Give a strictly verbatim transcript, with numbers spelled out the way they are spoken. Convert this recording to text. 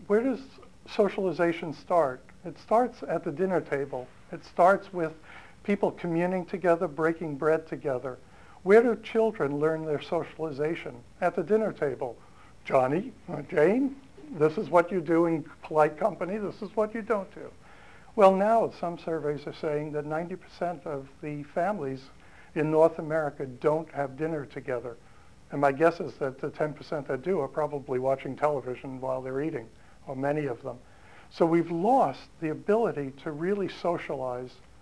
where does socialization start? It starts at the dinner table. It starts with people communing together, breaking bread together. Where do children learn their socialization? At the dinner table. Johnny, uh, Jane, this is what you do in polite company, this is what you don't do. Well, now some surveys are saying that ninety percent of the families in North America don't have dinner together. And my guess is that the ten percent that do are probably watching television while they're eating, or many of them. So we've lost the ability to really socialize